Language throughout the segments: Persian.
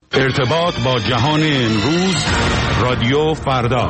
ارتباط با جهان امروز، رادیو فردا.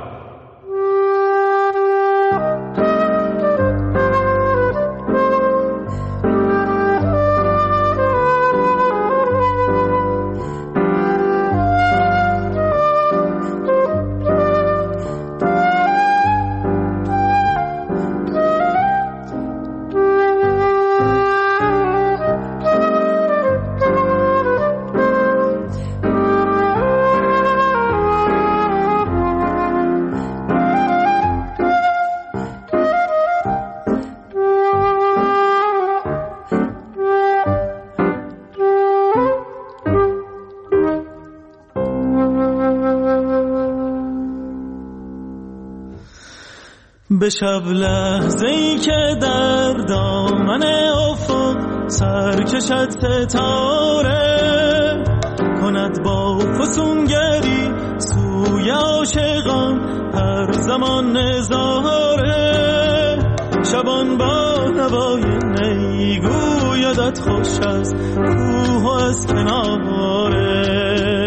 به شب لحظه‌ای که در دامن افق سر کشد ستاره، کند با فسونگری سوی عاشقان هر زمان نظاره. شبان با نوای نی گویدت خوش از کوه و از کناره.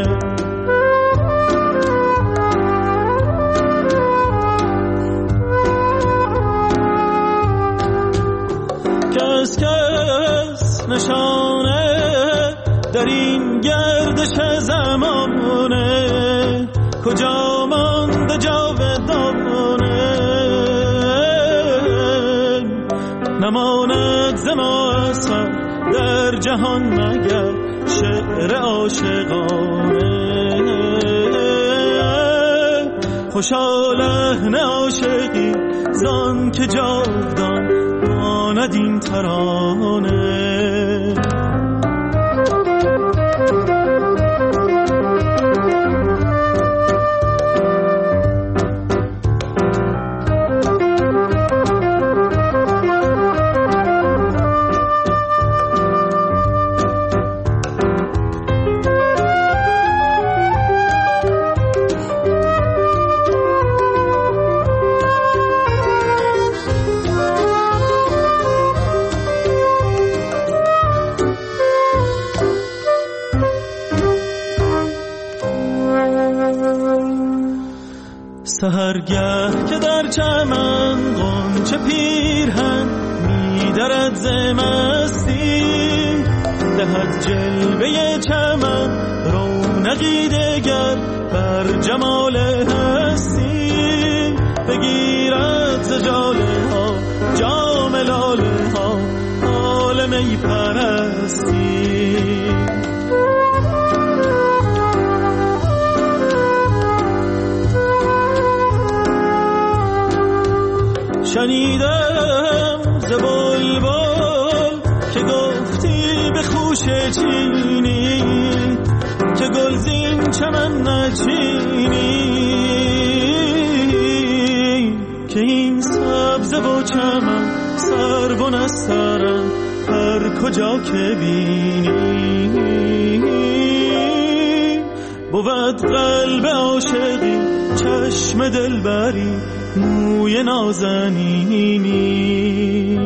کس نشانه در این گردش زمانه، کجا مانده جاودانه. نماند ز ما اثر در جهان مگر شعر عاشقانه. خوشا لحن عاشقی زان که جاودان ماند این ترانه. سحرگه که در چمن غنچه پیرهن می‌درد ز مستی، دهد جلوه چمن رونقی دگر بر جمال هستی. بگیرد ز جاله ها جام لاله ها حال می پرستی. شنیدم ز بلبل که گفتی به خوش چینی، که گلزین چمن نچینی. که این سبزه و چمن سرو و نسترن هر کجا که بینی. بود قلب عاشقی چشم دلبری موی نازنینی.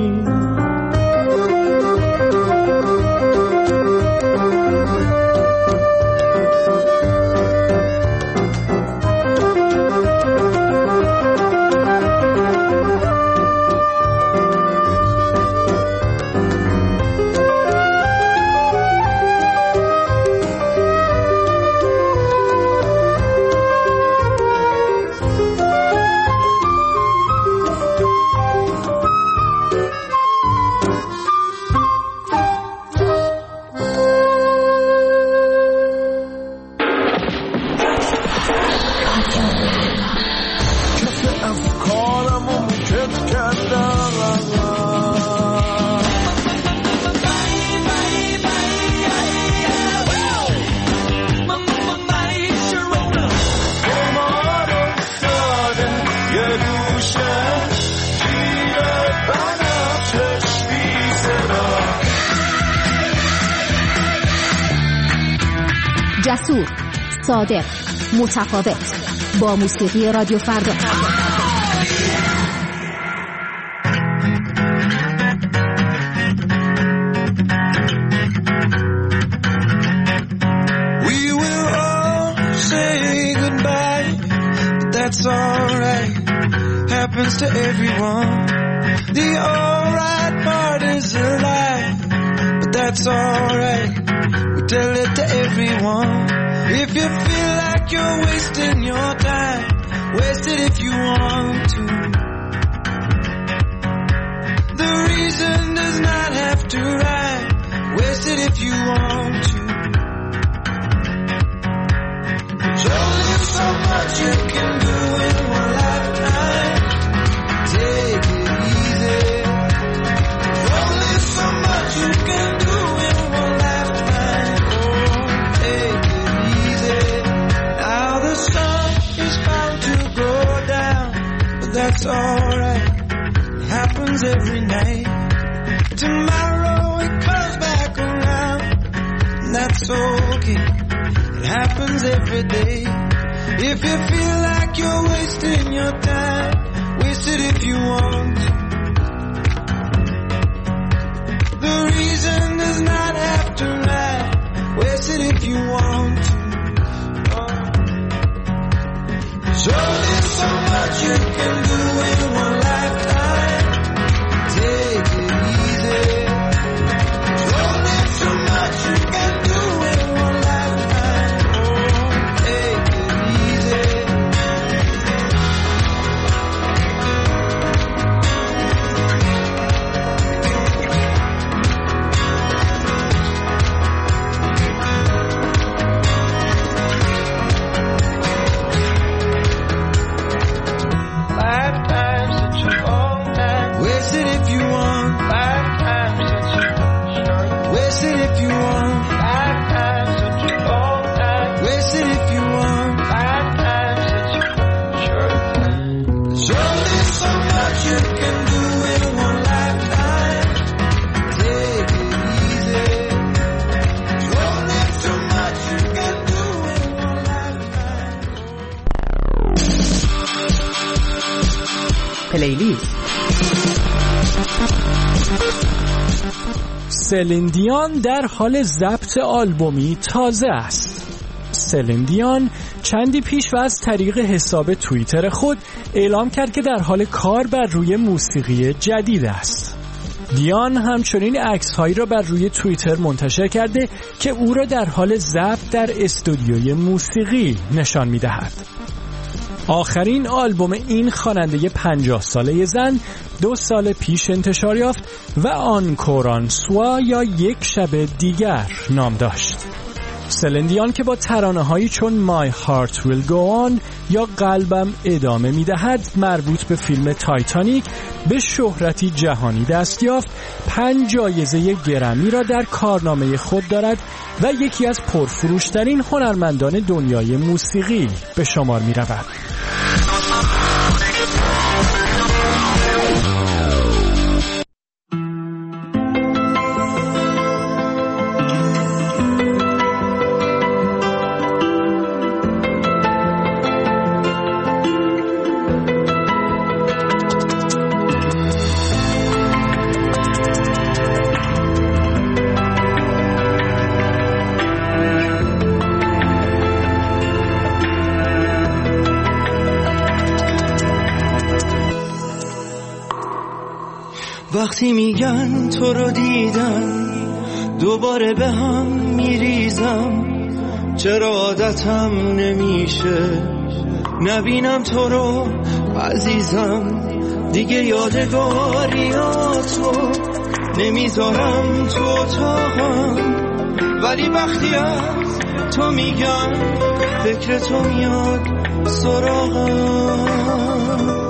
جسور، صادق، متفاوت، با موسیقی رادیو فردا. We that's alright. Happens to everyone. The alright part is a lie, but that's alright. We tell it to everyone. If you feel like you're wasting your time, waste it if you want to. The reason does not have to rhyme. Waste it if you want to. There's only so much you can do in one lifetime. Take it easy. There's only so much you can do in one lifetime. Oh, take it easy. Now the sun is bound to go down, but that's alright. It happens every night. Tomorrow it comes back around, and that's okay. It happens every day. If you feel like you're wasting your time, waste it if you want. The reason does not have to rhyme. Waste it if you want to. There's only so much you can do in one lifetime. Take it easy. There's only so much you can do in one lifetime. Oh, take it easy. Lifetime's such a long time. Waste it if you want. Lifetime's such a short. Waste it if you want. Lifetime's such a long time. Waste it if you want. Lifetime's such a short time. There's only so much you can do in one lifetime. Take it easy. There's only so much you can do in one lifetime. پلیلیست. سلین دیون در حال ضبط آلبومی تازه است. سلین دیون چندی پیش و از طریق حساب توییتر خود اعلام کرد که در حال کار بر روی موسیقی جدید است. دیون همچنین عکس‌هایی را بر روی توییتر منتشر کرده که او را در حال ضبط در استودیوی موسیقی نشان می‌دهد. آخرین آلبوم این خواننده 50 ساله زن 2 سال پیش انتشار یافت و آنکوران سوا یا یک شب دیگر نام داشت. سلین دیون که با ترانه‌هایی چون My Heart Will Go On یا قلبم ادامه می‌دهد مربوط به فیلم تایتانیک به شهرتی جهانی دست یافت، 5 جایزه گرمی را در کارنامه خود دارد و یکی از پرفروشترین هنرمندان دنیای موسیقی به شمار می‌رود. وقتی میگن تو رو دیدم دوباره به هم میریزم، چرا عادتم نمیشه نبینم تو رو عزیزم، دیگه یادگاریاتو نمیذارم تو اتاقم، ولی وقتی از تو میگم فکر تو میاد سراغم.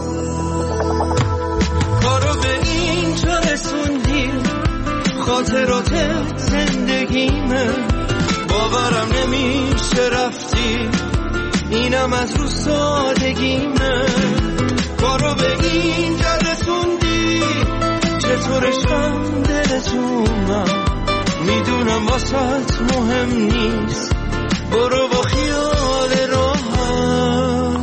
خاطرات زندگیمه، باورم نمیشه رفتی، اینم از رو سادگیمه، کارو به اینجا رسوندی، چطور عشقم دلتونم، میدونم واسط مهم نیست، برو با خیال راحت.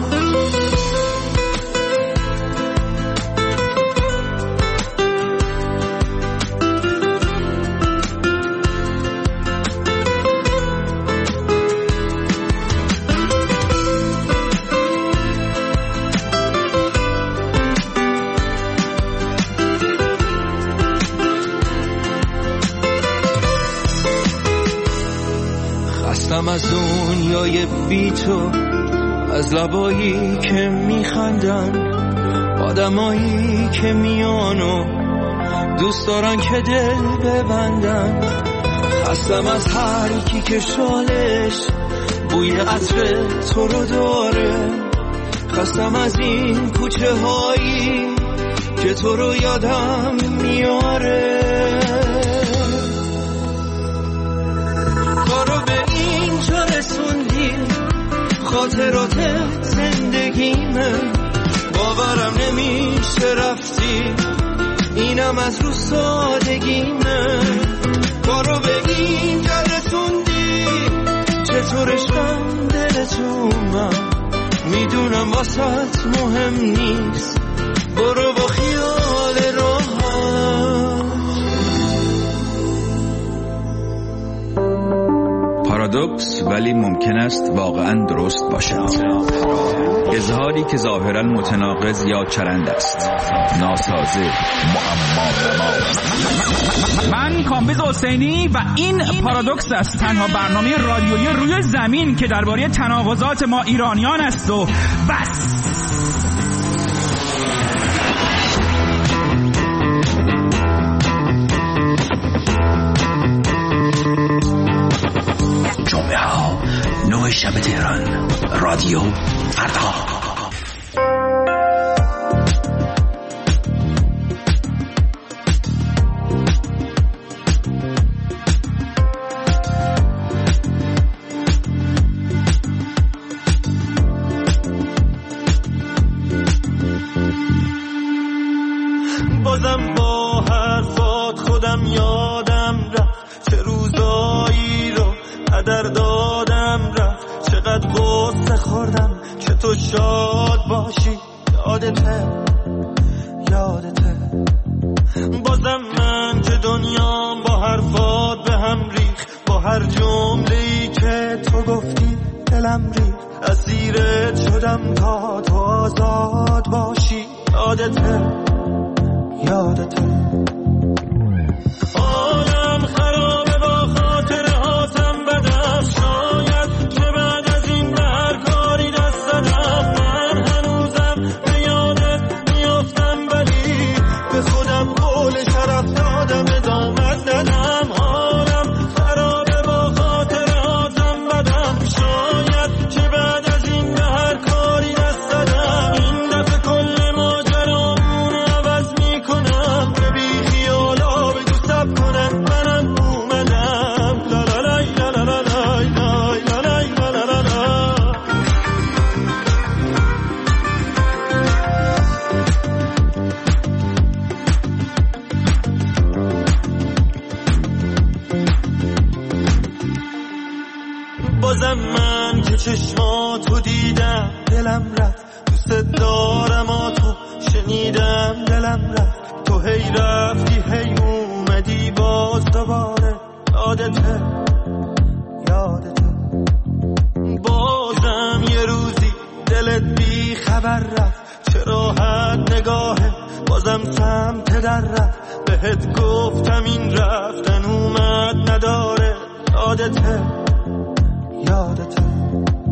خستم از دنیای بی تو، از لبایی که میخندن، آدمایی که میانو دوست دارن که دل ببندن. خستم از هر کی که شالش بوی عطر تو رو داره، خستم از این کوچه هایی که تو رو یادم میاره. کارو به اینجا رسوندی، خاطرات زندگیمه، باورم نمیشه رفتی، اینم از رو سادگیمه. کارو به اینجا رسوندی، چطور عشقم دل تو من، میدونم واسط مهم نیست، برو با خیال راحت. پارادوکس ولی ممکن است واقعا درست باشد. اظهاری که ظاهرا متناقض یا چرند است، ناسازه، معما. من کامبیز حسینی و این پارادوکس است، تنها برنامه رادیویی روی زمین که درباره تناقضات ما ایرانیان است و بس. جمعه ها 9 شب تهران، رادیو فردا. بازم با حرفات خودم یادم رفت، چه روزایی رو هدر دادم رفت، چقدر غصه خوردم که تو شاد باشی، یادته بازم من که دنیام با حرفات به هم ریخ، با هر جمله‌ای که تو گفتی دلم ریخ، اسیرت شدم تا تو آزاد باشی، یادته حالم خرابه با خاطره هاتم بدم، شاید که بعد از این به هر کاری دست دادم، من هنوزم به یادت میافتم ولی به خودم قول شرف دادم ادامت ندم. حالم خرابه با خاطره هاتم بدم، شاید که بعد از این به هر کاری دست دادم، این دفعه کل ماجرامون عوض میکنم، به بی خیالا بگو سب کنم منم اومدم. لا لا لای لا لا لا لای لای لا لای لا لا لا لا. بازم من که چشماتو دیدم دلم رفت، دوست دارم تو شنیدم دلم رفت، تو هی رفتی هی اومدی باز دوباره، یادته بازم یه روزی دلت بی خبر رفت، چه راحت نگاهه بازم سمت در رفت، بهت گفتم این رفتن اومد نداره، یادته